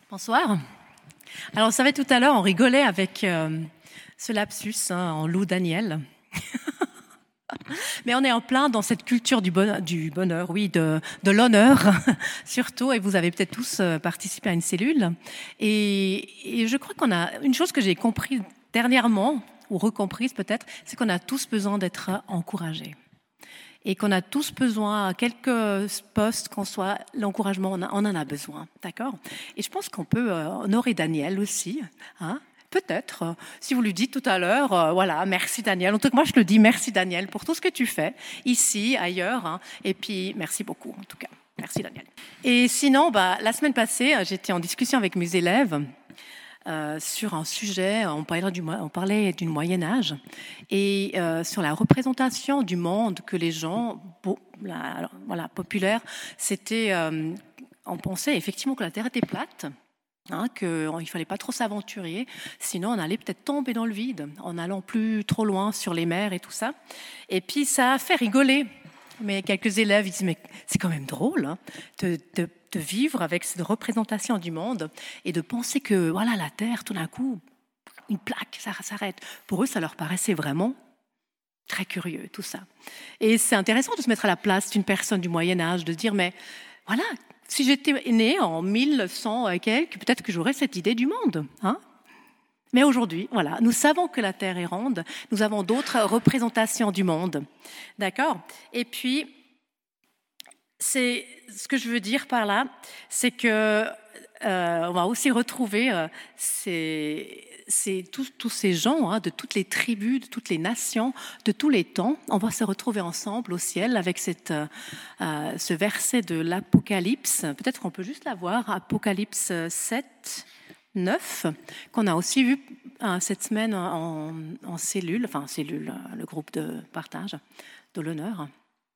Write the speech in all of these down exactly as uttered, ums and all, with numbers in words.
Bonsoir. Alors, vous savez, tout à l'heure, on rigolait avec euh, ce lapsus hein, en loup Daniel. Mais on est en plein dans cette culture du bonheur, du bonheur oui, de, de l'honneur, surtout, et vous avez peut-être tous euh, participé à une cellule. Et, et je crois qu'on a une chose que j'ai comprise dernièrement, ou recomprise peut-être, c'est qu'on a tous besoin d'être encouragés. Et qu'on a tous besoin, à quelques postes qu'on soit, l'encouragement, on, a, on en a besoin, d'accord ? Et je pense qu'on peut euh, honorer Daniel aussi, hein ? Peut-être, euh, si vous lui dites tout à l'heure, euh, voilà, merci Daniel. En tout cas, moi je le dis, merci Daniel pour tout ce que tu fais, ici, ailleurs, hein, et puis merci beaucoup en tout cas. Merci Daniel. Et sinon, bah, la semaine passée, j'étais en discussion avec mes élèves, Euh, sur un sujet, on parlait du, on parlait du Moyen-Âge, et euh, sur la représentation du monde que les gens, bon, la, voilà, populaires, c'était, euh, on pensait effectivement que la Terre était plate, hein, qu'il ne fallait pas trop s'aventurer, sinon on allait peut-être tomber dans le vide, en allant plus trop loin sur les mers et tout ça. Et puis ça a fait rigoler. Mais quelques élèves ils disent, mais c'est quand même drôle hein, de, de, de vivre avec cette représentation du monde et de penser que voilà, la Terre, tout d'un coup, une plaque, ça s'arrête. Pour eux, ça leur paraissait vraiment très curieux, tout ça. Et c'est intéressant de se mettre à la place d'une personne du Moyen-Âge, de dire, mais voilà, si j'étais née en mille cent et quelques, peut-être que j'aurais cette idée du monde, hein. Mais aujourd'hui, voilà, nous savons que la Terre est ronde, nous avons d'autres représentations du monde, d'accord ? Et puis, c'est, ce que je veux dire par là, c'est que euh, on va aussi retrouver euh, ces, ces, tous, tous ces gens hein, de toutes les tribus, de toutes les nations, de tous les temps. On va se retrouver ensemble au ciel avec cette, euh, ce verset de l'Apocalypse. Peut-être qu'on peut juste la voir, Apocalypse sept. neuf, qu'on a aussi vu euh, cette semaine en, en cellule, enfin cellule, le groupe de partage de l'honneur.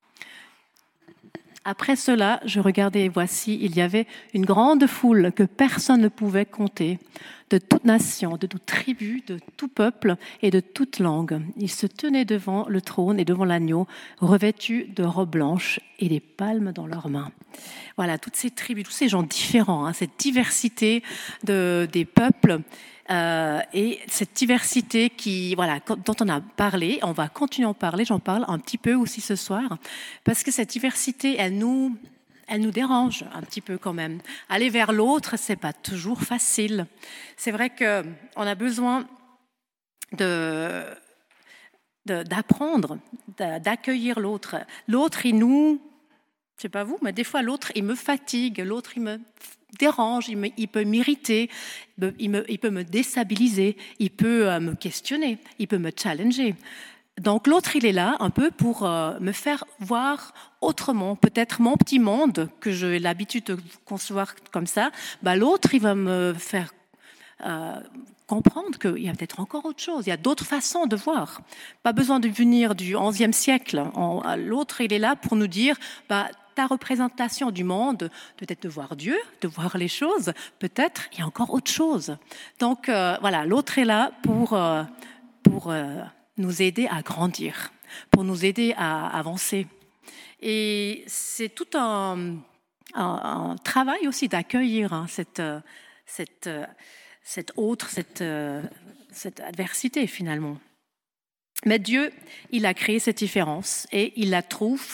Après cela, je regardais et voici, il y avait une grande foule que personne ne pouvait compter, de toute nation, de toute tribu, de tout peuple et de toute langue. Ils se tenaient devant le trône et devant l'agneau, revêtus de robes blanches et des palmes dans leurs mains. Voilà, toutes ces tribus, tous ces gens différents, hein, cette diversité de, des peuples euh, et cette diversité qui, voilà, dont on a parlé, on va continuer à en parler, j'en parle un petit peu aussi ce soir, parce que cette diversité, elle nous... elle nous dérange un petit peu quand même. Aller vers l'autre, c'est pas toujours facile. C'est vrai qu'on a besoin de, de, d'apprendre, d'accueillir l'autre. L'autre, il nous, je sais pas vous, mais des fois l'autre, il me fatigue, l'autre, il me dérange, il, me, il peut m'irriter, il, me, il peut me déstabiliser, il peut me questionner, il peut me challenger. Donc l'autre, il est là un peu pour euh, me faire voir autrement, peut-être mon petit monde, que j'ai l'habitude de concevoir comme ça, bah, l'autre, il va me faire euh, comprendre qu'il y a peut-être encore autre chose, il y a d'autres façons de voir. Pas besoin de venir du onzième siècle. On, l'autre, il est là pour nous dire, bah, ta représentation du monde, peut-être de voir Dieu, de voir les choses, peut-être il y a encore autre chose. Donc euh, voilà, l'autre est là pour... Euh, pour euh, nous aider à grandir, pour nous aider à avancer. Et c'est tout un, un, un travail aussi d'accueillir hein, cette, cette, cette autre, cette, cette adversité finalement. Mais Dieu, il a créé cette différence et il la trouve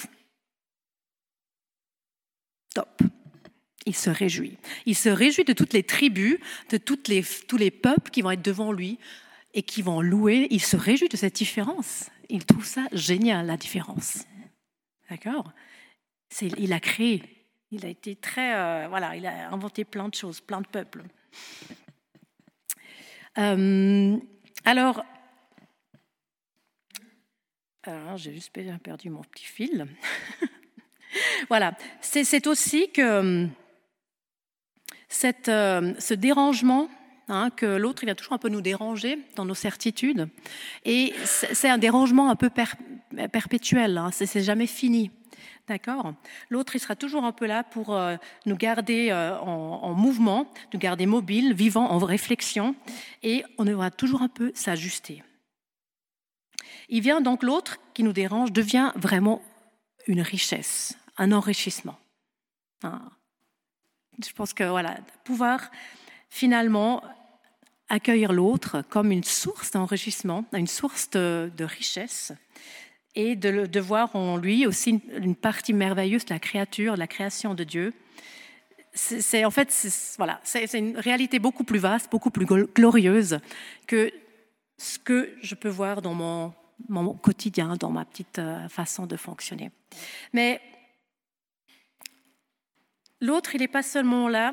top. Il se réjouit. Il se réjouit de toutes les tribus, de toutes les, tous les peuples qui vont être devant lui, et qui vont louer, il se réjouit de cette différence. Il trouve ça génial, la différence. D'accord ? C'est, il a créé, il a été très... Euh, voilà, il a inventé plein de choses, plein de peuples. Euh, alors, alors, j'ai juste perdu mon petit fil. Voilà, c'est, c'est aussi que cette, euh, ce dérangement... Hein, que l'autre, il vient toujours un peu nous déranger dans nos certitudes. Et c'est un dérangement un peu per, perpétuel, hein, c'est, c'est jamais fini. D'accord ? L'autre, il sera toujours un peu là pour euh, nous garder euh, en, en mouvement, nous garder mobiles, vivants, en réflexion, et on devra toujours un peu s'ajuster. Il vient donc, l'autre qui nous dérange devient vraiment une richesse, un enrichissement. Hein. Je pense que, voilà, pouvoir... finalement accueillir l'autre comme une source d'enrichissement, une source de, de richesse, et de, de voir en lui aussi une, une partie merveilleuse de la créature, de la création de Dieu. C'est, c'est en fait, c'est, voilà, c'est, c'est une réalité beaucoup plus vaste, beaucoup plus glorieuse que ce que je peux voir dans mon, mon quotidien, dans ma petite façon de fonctionner. Mais l'autre, il n'est pas seulement là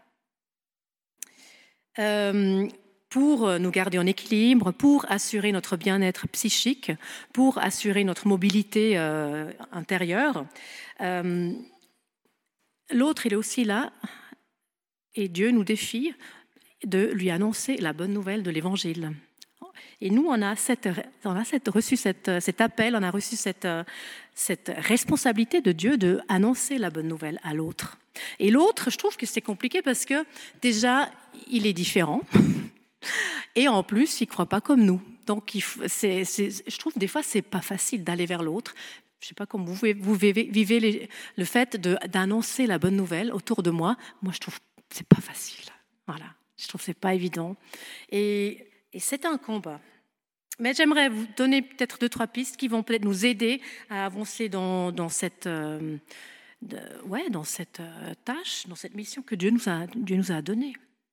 euh, pour nous garder en équilibre, pour assurer notre bien-être psychique, pour assurer notre mobilité euh, intérieure. Euh, l'autre, il est aussi là, et Dieu nous défie de lui annoncer la bonne nouvelle de l'Évangile. Et nous, on a, cette, on a cette, reçu cette, cet appel, on a reçu cette, cette responsabilité de Dieu d'annoncer la bonne nouvelle à l'autre. Et l'autre, je trouve que c'est compliqué parce que déjà, il est différent. Et en plus, il ne croit pas comme nous. Donc, il faut, c'est, c'est, je trouve des fois, ce n'est pas facile d'aller vers l'autre. Je ne sais pas comment vous, vous vivez, vivez les, le fait de, d'annoncer la bonne nouvelle autour de moi. Moi, je trouve que ce n'est pas facile. Voilà. Je trouve que ce n'est pas évident. Et, et c'est un combat. Mais j'aimerais vous donner peut-être deux, trois pistes qui vont peut-être nous aider à avancer dans, dans cette, euh, de, ouais, dans cette euh, tâche, dans cette mission que Dieu nous a, Dieu nous a donnée.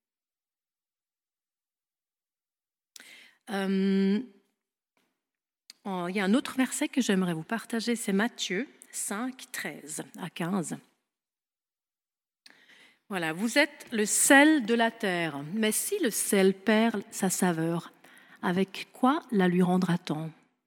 Euh, oh, il y a un autre verset que j'aimerais vous partager, c'est Matthieu cinq, treize à quinze. Voilà, vous êtes le sel de la terre, mais si le sel perd sa saveur, avec quoi la lui rendra-t-on ?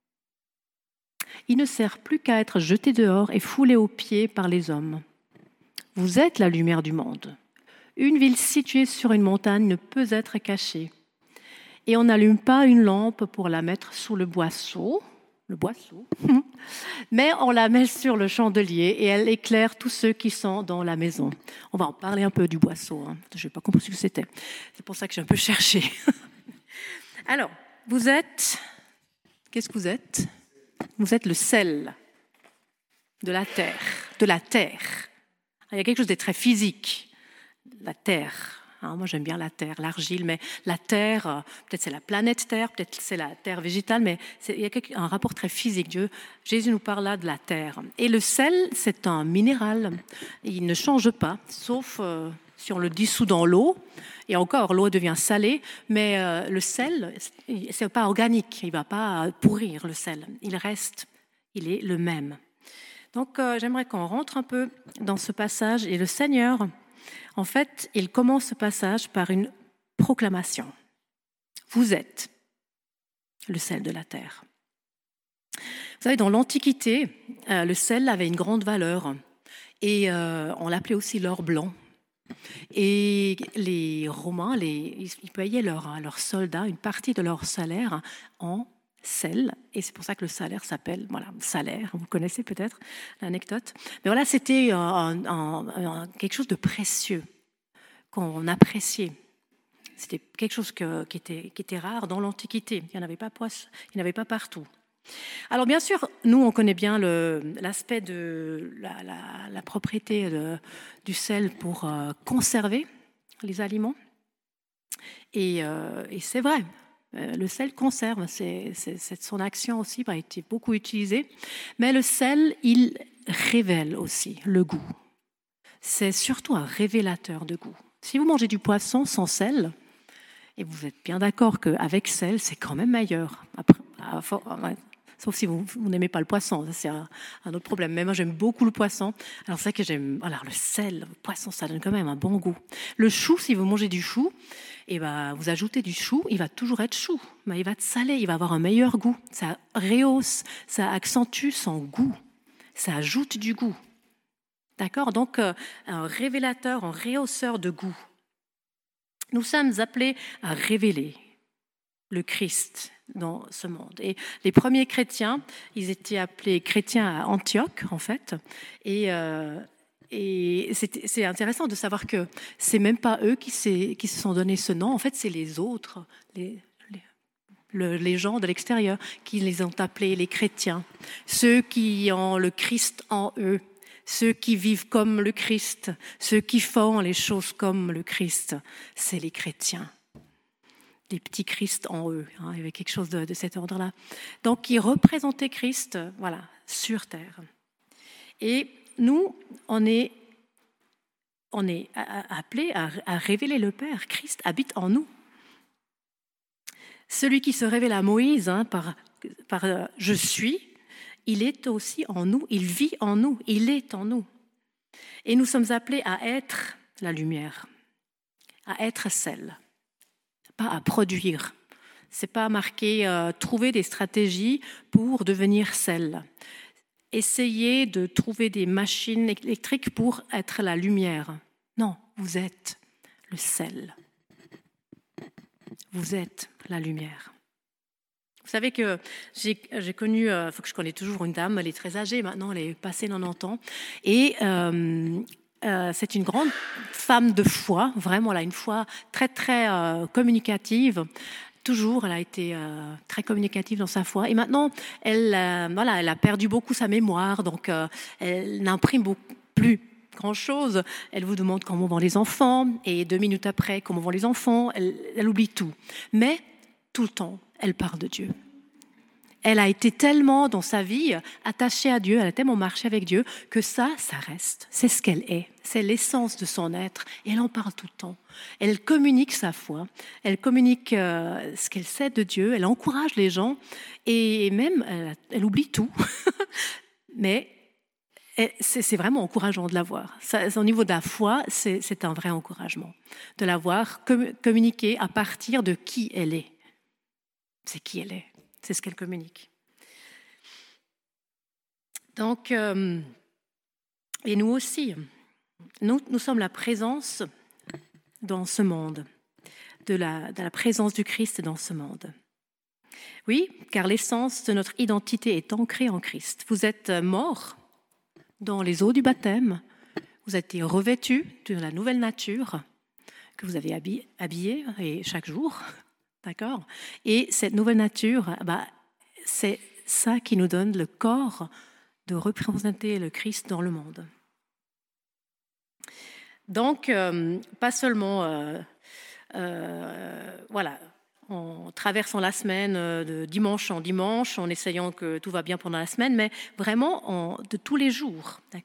Il ne sert plus qu'à être jeté dehors et foulé aux pieds par les hommes. Vous êtes la lumière du monde. Une ville située sur une montagne ne peut être cachée. Et on n'allume pas une lampe pour la mettre sous le boisseau, le boisseau, mais on la met sur le chandelier et elle éclaire tous ceux qui sont dans la maison. On va en parler un peu du boisseau. Hein. Je n'ai pas compris ce que c'était. C'est pour ça que j'ai un peu cherché. Alors, vous êtes... Qu'est-ce que vous êtes ? Vous êtes le sel de la terre, de la terre. Il y a quelque chose de très physique, la terre. Hein, moi, j'aime bien la terre, l'argile, mais la terre, peut-être c'est la planète Terre, peut-être c'est la terre végétale, mais c'est, il y a quelque, un rapport très physique. Dieu, Jésus nous parle là de la terre. Et le sel, c'est un minéral. Il ne change pas, sauf euh, si on le dissout dans l'eau. Et encore, l'eau devient salée, mais euh, le sel, c'est pas organique. Il ne va pas pourrir, le sel. Il reste, il est le même. Donc, euh, j'aimerais qu'on rentre un peu dans ce passage. Et le Seigneur, en fait, il commence ce passage par une proclamation. Vous êtes le sel de la terre. Vous savez, dans l'Antiquité, euh, le sel avait une grande valeur. Et euh, on l'appelait aussi l'or blanc. Et les Romains, les, ils payaient leurs leur soldats une partie de leur salaire en sel, et c'est pour ça que le salaire s'appelle, voilà, salaire, vous connaissez peut-être l'anecdote. Mais voilà, c'était un, un, un, quelque chose de précieux qu'on appréciait. C'était quelque chose que, qui, était, qui était rare dans l'Antiquité. Il n'y en avait pas, il n'y en avait pas partout. Alors bien sûr, nous on connaît bien le, l'aspect de la, la, la propriété de, du sel pour euh, conserver les aliments. Et, euh, et c'est vrai, le sel conserve, c'est, c'est, c'est son action aussi a été beaucoup utilisée. Mais le sel, il révèle aussi le goût. C'est surtout un révélateur de goût. Si vous mangez du poisson sans sel, et vous êtes bien d'accord qu'avec sel, c'est quand même meilleur. Après, à, à, Sauf si vous, vous n'aimez pas le poisson, ça c'est un, un autre problème. Mais moi j'aime beaucoup le poisson. Alors c'est vrai que j'aime, alors le sel, le poisson, ça donne quand même un bon goût. Le chou, si vous mangez du chou, et ben vous ajoutez du chou, il va toujours être chou, mais il va être salé, il va avoir un meilleur goût. Ça rehausse, ça accentue son goût, ça ajoute du goût. D'accord ? Donc euh, un révélateur, un rehausseur de goût. Nous sommes appelés à révéler le Christ dans ce monde. Et les premiers chrétiens, ils étaient appelés chrétiens à Antioche, en fait. Et, euh, et c'est, c'est intéressant de savoir que c'est même pas eux qui, qui se sont donné ce nom. En fait, c'est les autres, les, les, le, les gens de l'extérieur qui les ont appelés les chrétiens. Ceux qui ont le Christ en eux. ceux qui vivent comme le Christ, ceux qui font les choses comme le Christ, c'est les chrétiens. Des petits Christ en eux, hein, il y avait quelque chose de, de cet ordre-là. Donc, ils représentaient Christ, voilà, sur terre. Et nous, on est, on est appelés à, à révéler le Père. Christ habite en nous. Celui qui se révèle à Moïse hein, par, par euh, « je suis », il est aussi en nous, il vit en nous, il est en nous. Et nous sommes appelés à être la lumière, à être celle, pas à produire. C'est pas marqué euh, trouver des stratégies pour devenir celle. Essayez de trouver des machines électriques pour être la lumière. Non, vous êtes le sel. Vous êtes la lumière. Vous savez que j'ai, j'ai connu, il euh, faut que je connais toujours une dame, elle est très âgée maintenant, elle est passée quatre-vingt-dix ans, et euh, euh, c'est une grande femme de foi, vraiment, elle a une foi très très euh, communicative. Toujours, elle a été euh, très communicative dans sa foi. Et maintenant, elle, euh, voilà, elle a perdu beaucoup sa mémoire, donc euh, elle n'imprime beaucoup, plus grand-chose. Elle vous demande comment vont les enfants, et deux minutes après, comment vont les enfants. Elle, elle oublie tout. Mais tout le temps, elle parle de Dieu. Elle a été tellement dans sa vie attachée à Dieu, elle a tellement marché avec Dieu, que ça, ça reste. C'est ce qu'elle est. C'est l'essence de son être. Et elle en parle tout le temps. Elle communique sa foi. Elle communique euh, ce qu'elle sait de Dieu. Elle encourage les gens. Et même, elle, elle oublie tout. Mais c'est, c'est vraiment encourageant de la voir. Ça, au niveau de la foi, c'est, c'est un vrai encouragement. De la voir com- communiquer à partir de qui elle est. C'est qui elle est. C'est ce qu'elle communique. Donc, euh, et nous aussi, nous, nous sommes la présence dans ce monde, de la, de la présence du Christ dans ce monde. Oui, car l'essence de notre identité est ancrée en Christ. Vous êtes morts dans les eaux du baptême, vous êtes revêtus de la nouvelle nature que vous avez habillée et chaque jour. D'accord ? Et cette nouvelle nature, bah, c'est ça qui nous donne le corps de représenter le Christ dans le monde. Donc, euh, pas seulement, euh, euh, voilà, en traversant la semaine de dimanche en dimanche, en essayant que tout va bien pendant la semaine, mais vraiment en, de tous les jours, d'accord ?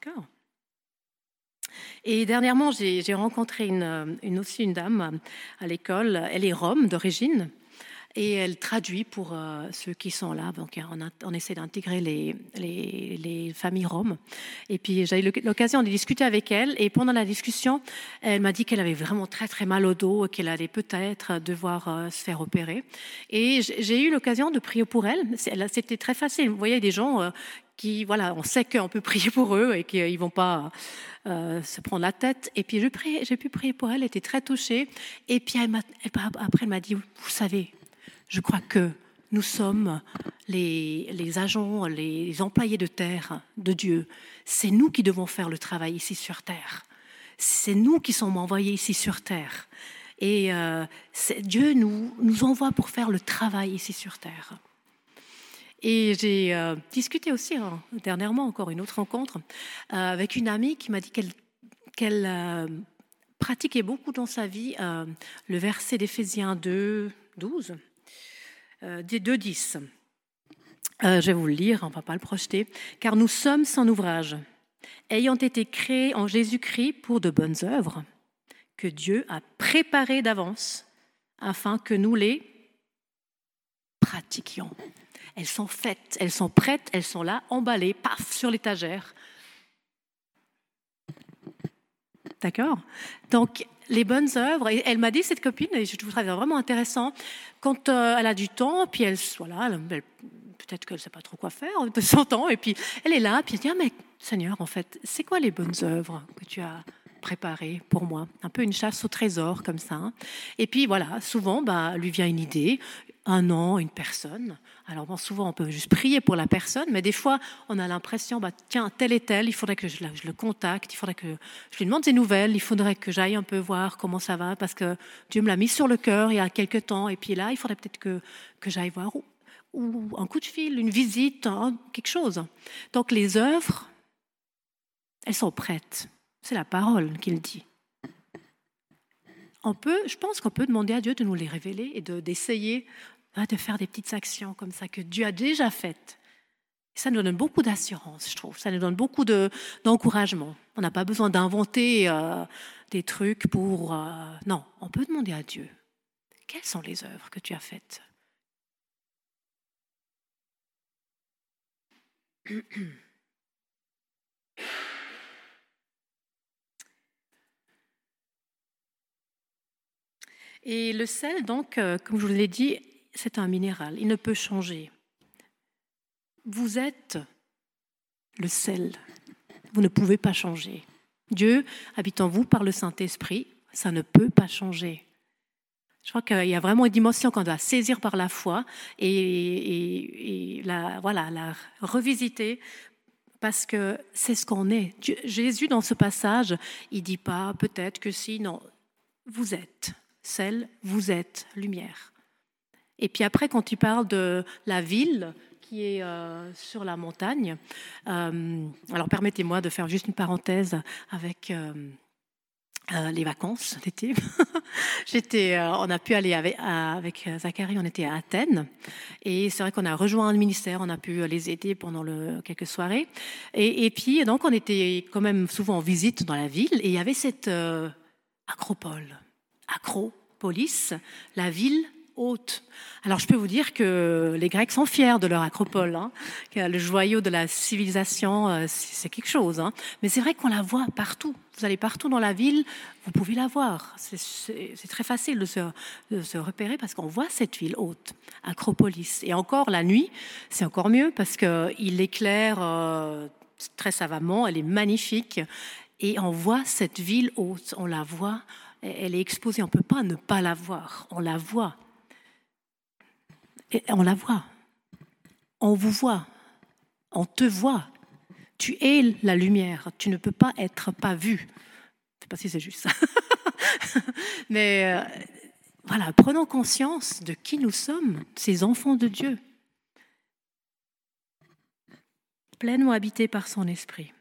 Et dernièrement, j'ai, j'ai rencontré une, une, aussi une dame à l'école. Elle est rome d'origine et elle traduit pour euh, ceux qui sont là. Donc, on, a, on essaie d'intégrer les, les, les familles roms. Et puis, j'ai eu l'occasion de discuter avec elle. Et pendant la discussion, elle m'a dit qu'elle avait vraiment très, très mal au dos et qu'elle allait peut-être devoir euh, se faire opérer. Et j'ai eu l'occasion de prier pour elle. C'était très facile. Vous voyez, des gens... Euh, qui, voilà, on sait qu'on peut prier pour eux et qu'ils ne vont pas euh, se prendre la tête. Et puis, je priais, j'ai pu prier pour elle, elle était très touchée. Et puis, elle m'a, elle, après, elle m'a dit, vous savez, je crois que nous sommes les, les agents, les employés de terre de Dieu. C'est nous qui devons faire le travail ici sur terre. C'est nous qui sommes envoyés ici sur terre. Et euh, Dieu nous, nous envoie pour faire le travail ici sur terre. Et j'ai euh, discuté aussi, hein, dernièrement, encore une autre rencontre, euh, avec une amie qui m'a dit qu'elle, qu'elle euh, pratiquait beaucoup dans sa vie euh, le verset d'Éphésiens deux, douze, euh, deux, dix. Euh, je vais vous le lire, on ne va pas le projeter. « Car nous sommes son ouvrage, ayant été créés en Jésus-Christ pour de bonnes œuvres, que Dieu a préparées d'avance, afin que nous les pratiquions. » Elles sont faites, elles sont prêtes, elles sont là, emballées, paf, sur l'étagère. D'accord ? Donc, les bonnes œuvres, et elle m'a dit, cette copine, et je trouve ça vraiment intéressant, quand euh, elle a du temps, puis elle, voilà, elle, elle, peut-être qu'elle ne sait pas trop quoi faire de son temps, et puis elle est là, puis elle dit, ah, mais Seigneur, en fait, c'est quoi les bonnes œuvres que tu as préparées pour moi ? Un peu une chasse au trésor, comme ça. Hein. Et puis voilà, souvent, bah, lui vient une idée, un nom, une personne. Alors bon, souvent, on peut juste prier pour la personne, mais des fois, on a l'impression, bah, tiens, tel et tel, il faudrait que je, je le contacte, il faudrait que je lui demande des nouvelles, il faudrait que j'aille un peu voir comment ça va, parce que Dieu me l'a mis sur le cœur il y a quelque temps, et puis là, il faudrait peut-être que, que j'aille voir, ou, ou un coup de fil, une visite, hein, quelque chose. Donc, les œuvres, elles sont prêtes. C'est la parole qu'il dit. On peut, je pense qu'on peut demander à Dieu de nous les révéler et de, d'essayer hein, de faire des petites actions comme ça que Dieu a déjà faites. Et ça nous donne beaucoup d'assurance, je trouve. Ça nous donne beaucoup de, d'encouragement. On n'a pas besoin d'inventer euh, des trucs pour... Euh, non, on peut demander à Dieu. Quelles sont les œuvres que tu as faites ? Et le sel, donc, euh, comme je vous l'ai dit, c'est un minéral. Il ne peut changer. Vous êtes le sel. Vous ne pouvez pas changer. Dieu habite en vous par le Saint-Esprit. Ça ne peut pas changer. Je crois qu'il y a vraiment une dimension qu'on doit saisir par la foi et, et, et la, voilà, la revisiter parce que c'est ce qu'on est. Dieu, Jésus, dans ce passage, il ne dit pas peut-être que si, non, vous êtes sel, vous êtes lumière. Et puis après, quand il parle de la ville qui est euh, sur la montagne, euh, alors permettez-moi de faire juste une parenthèse avec euh, euh, les vacances d'été. J'étais, euh, on a pu aller avec, avec Zacharie, on était à Athènes, et c'est vrai qu'on a rejoint un ministère, on a pu les aider pendant le, quelques soirées, et, et puis donc on était quand même souvent en visite dans la ville, et il y avait cette euh, acropole. Acropolis, la ville haute. Alors je peux vous dire que les Grecs sont fiers de leur acropole, hein, le joyau de la civilisation, c'est quelque chose. Hein. Mais c'est vrai qu'on la voit partout. Vous allez partout dans la ville, vous pouvez la voir. C'est, c'est, c'est très facile de se, de se repérer parce qu'on voit cette ville haute, Acropolis. Et encore la nuit, c'est encore mieux parce qu'il éclaire euh, très savamment, elle est magnifique. Et on voit cette ville haute, on la voit. Elle est exposée, on ne peut pas ne pas la voir. On la voit. Et on la voit. On vous voit. On te voit. Tu es la lumière. Tu ne peux pas être pas vu. Je ne sais pas si c'est juste ça. Mais euh, voilà, prenons conscience de qui nous sommes, ces enfants de Dieu. Pleinement habités par son esprit.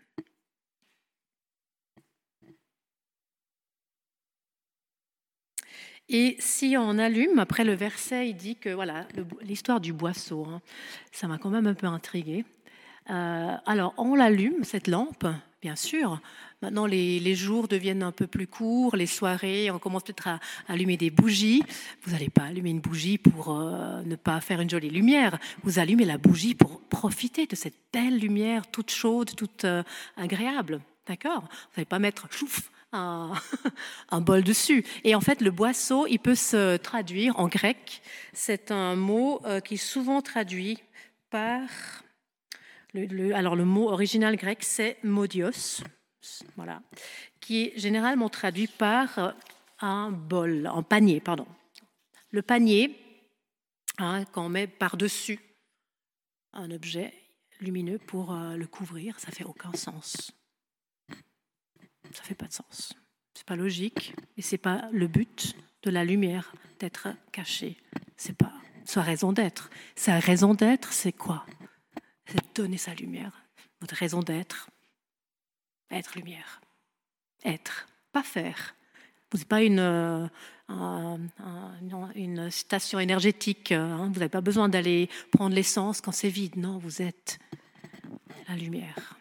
Et si on allume, après le verset, il dit que, voilà, le, l'histoire du boisseau, hein, ça m'a quand même un peu intriguée. Euh, alors, on l'allume, cette lampe, bien sûr. Maintenant, les, les jours deviennent un peu plus courts, les soirées, on commence peut-être à, à allumer des bougies. Vous n'allez pas allumer une bougie pour euh, ne pas faire une jolie lumière. Vous allumez la bougie pour profiter de cette belle lumière, toute chaude, toute euh, agréable. D'accord ? Vous n'allez pas mettre chouf, Un, un bol dessus. Et en fait, le boisseau, il peut se traduire en grec. C'est un mot euh, qui est souvent traduit par... Le, le, alors, le mot original grec, c'est modios, voilà, qui est généralement traduit par un bol, un panier, pardon. Le panier, hein, qu'on met par-dessus un objet lumineux pour euh, le couvrir, ça ne fait aucun sens. Ça ne fait pas de sens. Ce n'est pas logique et ce n'est pas le but de la lumière d'être cachée. Ce n'est pas sa raison d'être. Sa raison d'être, c'est quoi ? C'est donner sa lumière. Votre raison d'être, être lumière. Être, pas faire. Vous n'êtes pas une, euh, un, un, une station énergétique. Hein. Vous n'avez pas besoin d'aller prendre l'essence quand c'est vide. Non, vous êtes la lumière.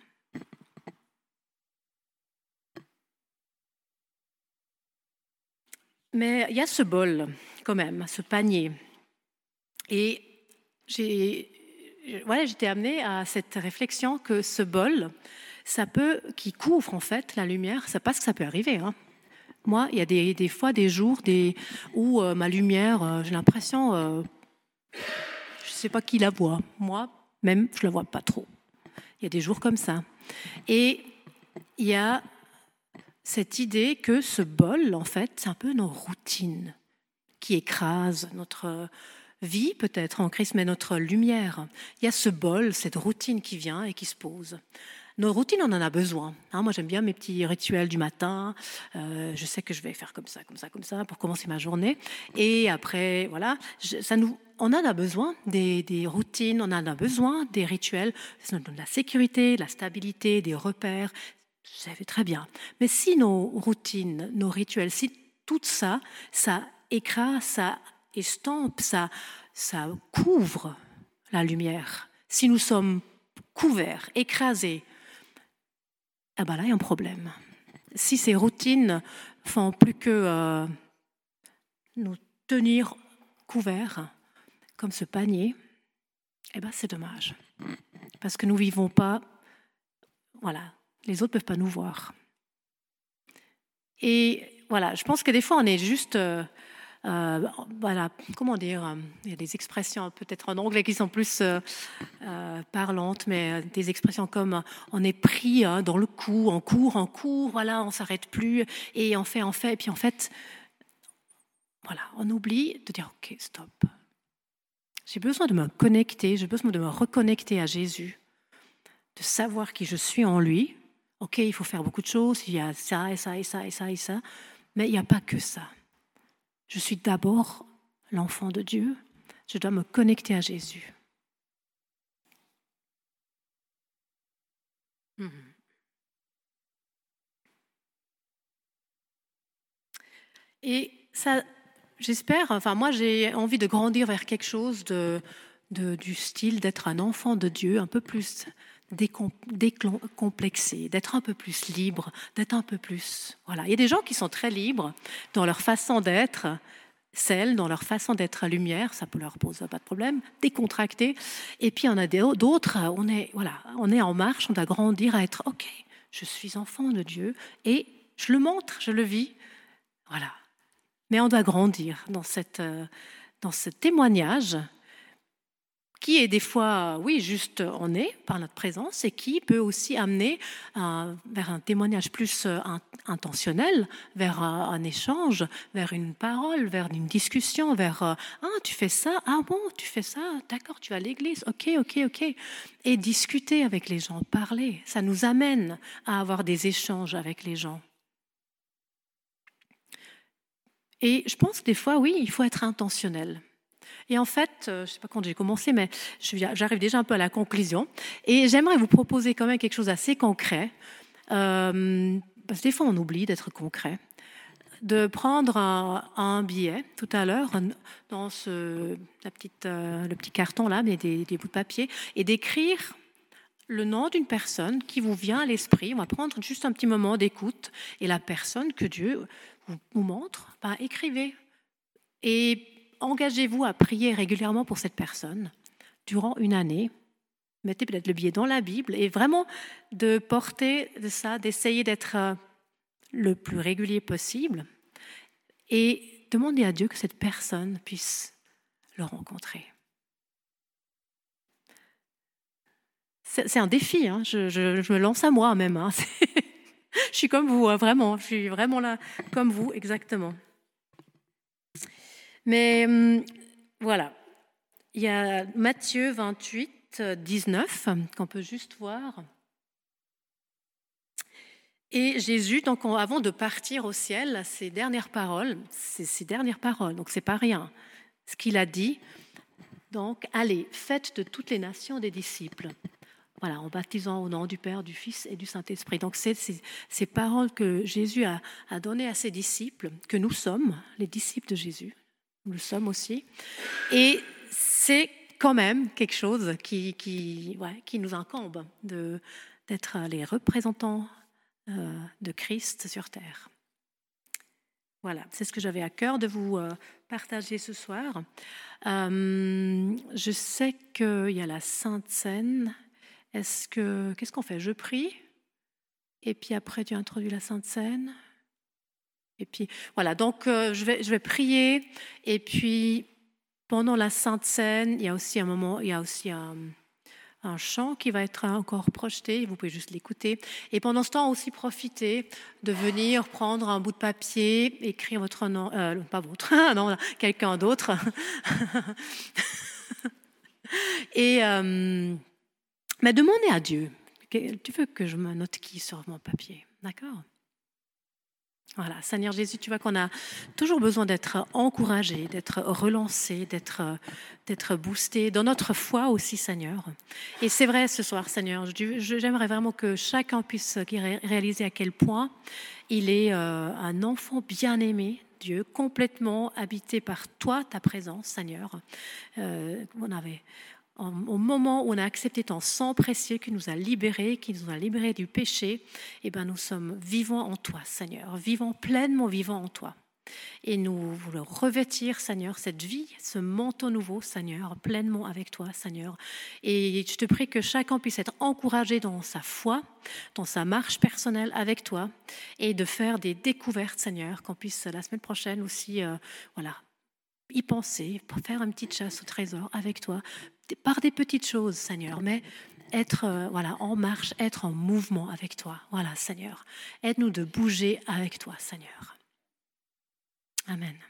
Mais il y a ce bol, quand même, ce panier. Et j'ai, voilà, j'étais amenée à cette réflexion que ce bol, ça peut, qui couvre en fait la lumière, c'est pas ce que ça peut arriver. Hein. Moi, il y a des, des fois des jours des, où euh, ma lumière, euh, j'ai l'impression, euh, je ne sais pas qui la voit. Moi, même, je ne la vois pas trop. Il y a des jours comme ça. Et il y a cette idée que ce bol, en fait, c'est un peu nos routines qui écrasent notre vie, peut-être en Christ, mais notre lumière. Il y a ce bol, cette routine qui vient et qui se pose. Nos routines, on en a besoin. Hein, moi, j'aime bien mes petits rituels du matin. Euh, je sais que je vais faire comme ça, comme ça, comme ça pour commencer ma journée. Et après, voilà, je, ça nous, on en a besoin des, des routines, on en a besoin des rituels. Ça nous donne de la sécurité, de la stabilité, des repères. c'est très bien. Mais si nos routines, nos rituels, si tout ça, ça écrase, ça estompe, ça, ça couvre la lumière, si nous sommes couverts, écrasés, eh ben là, il y a un problème. Si ces routines font plus que euh, nous tenir couverts, comme ce panier, eh ben c'est dommage. Parce que nous ne vivons pas, voilà, les autres ne peuvent pas nous voir. Et voilà, je pense que des fois, on est juste, euh, euh, voilà, comment dire, il y a des expressions peut-être en anglais qui sont plus euh, euh, parlantes, mais des expressions comme on est pris hein, dans le coup, on court, on court, voilà, on ne s'arrête plus, et on fait, on fait, et puis en fait, voilà, on oublie de dire, ok, stop. J'ai besoin de me connecter, j'ai besoin de me reconnecter à Jésus, de savoir qui je suis en lui. Ok, il faut faire beaucoup de choses, il y a ça et ça et ça et ça et ça, mais il n'y a pas que ça. Je suis d'abord l'enfant de Dieu, je dois me connecter à Jésus. Mmh. Et ça, j'espère, enfin moi j'ai envie de grandir vers quelque chose de, de, du style d'être un enfant de Dieu, un peu plus décom, décomplexé, d'être un peu plus libre, d'être un peu plus... Voilà. Il y a des gens qui sont très libres dans leur façon d'être, celles dans leur façon d'être à lumière, ça ne leur pose pas de problème, décontracté. Et puis il y en a d'autres, on est, voilà, on est en marche, on doit grandir à être, ok, je suis enfant de Dieu et je le montre, je le vis. Voilà. Mais on doit grandir dans, cette, dans ce témoignage qui est des fois, oui, juste on est par notre présence et qui peut aussi amener euh, vers un témoignage plus euh, intentionnel, vers un, un échange, vers une parole, vers une discussion, vers euh, « Ah, tu fais ça? Ah bon, tu fais ça? D'accord, tu vas à l'église? Ok, ok, ok. » Et discuter avec les gens, parler, ça nous amène à avoir des échanges avec les gens. Et je pense que des fois, oui, il faut être intentionnel. Et en fait, je ne sais pas quand j'ai commencé, mais j'arrive déjà un peu à la conclusion. Et j'aimerais vous proposer quand même quelque chose d'assez concret. Euh, parce que des fois, on oublie d'être concret. De prendre un, un billet tout à l'heure dans ce, la petite, euh, le petit carton là, mais des, des bouts de papier, et d'écrire le nom d'une personne qui vous vient à l'esprit. On va prendre juste un petit moment d'écoute. Et la personne que Dieu vous, vous montre, ben, écrivez. Et engagez-vous à prier régulièrement pour cette personne durant une année. Mettez peut-être le billet dans la Bible et vraiment de porter de ça, d'essayer d'être le plus régulier possible et demander à Dieu que cette personne puisse le rencontrer. C'est, c'est un défi, hein. je, je, je me lance à moi même. Hein. Je suis comme vous, hein, vraiment, je suis vraiment là comme vous, exactement. Mais hum, voilà, il y a Matthieu vingt-huit, dix-neuf, qu'on peut juste voir. Et Jésus, donc, avant de partir au ciel, ses dernières paroles, c'est ses dernières paroles, donc c'est pas rien. Ce qu'il a dit, donc, allez, faites de toutes les nations des disciples. Voilà, en baptisant au nom du Père, du Fils et du Saint-Esprit. Donc, c'est ces, ces paroles que Jésus a, a données à ses disciples, que nous sommes, les disciples de Jésus. Nous le sommes aussi. Et c'est quand même quelque chose qui, qui, ouais, qui nous incombe de, d'être les représentants euh, de Christ sur terre. Voilà, c'est ce que j'avais à cœur de vous euh, partager ce soir. Euh, je sais qu'il y a la Sainte Seine. Est-ce que, qu'est-ce qu'on fait? Je prie, et puis après tu introduis la Sainte Seine. Et puis voilà, donc euh, je vais je vais prier, et puis pendant la Sainte Seine, il y a aussi un moment, il y a aussi un, un chant qui va être encore projeté. Vous pouvez juste l'écouter. Et pendant ce temps aussi profitez de venir prendre un bout de papier, écrire votre nom, euh, pas votre, non, quelqu'un d'autre, et euh, mais demandez à Dieu. Tu veux que je me note qui sur mon papier, d'accord? Voilà, Seigneur Jésus, tu vois qu'on a toujours besoin d'être encouragé, d'être relancé, d'être, d'être boosté dans notre foi aussi, Seigneur. Et c'est vrai ce soir, Seigneur, je- je- j'aimerais vraiment que chacun puisse ré- réaliser à quel point il est euh, un enfant bien-aimé, Dieu, complètement habité par toi, ta présence, Seigneur. Euh, on avait au moment où on a accepté ton sang précieux qui nous a libérés, qui nous a libérés du péché, eh ben nous sommes vivants en toi, Seigneur, vivants pleinement vivants en toi. Et nous voulons revêtir, Seigneur, cette vie, ce manteau nouveau, Seigneur, pleinement avec toi, Seigneur. Et je te prie que chacun puisse être encouragé dans sa foi, dans sa marche personnelle avec toi, et de faire des découvertes, Seigneur, qu'on puisse la semaine prochaine aussi, euh, voilà, y penser, faire une petite chasse au trésor avec toi, par des petites choses, Seigneur, mais être euh, voilà, en marche, être en mouvement avec toi. Voilà, Seigneur. Aide-nous de bouger avec toi, Seigneur. Amen.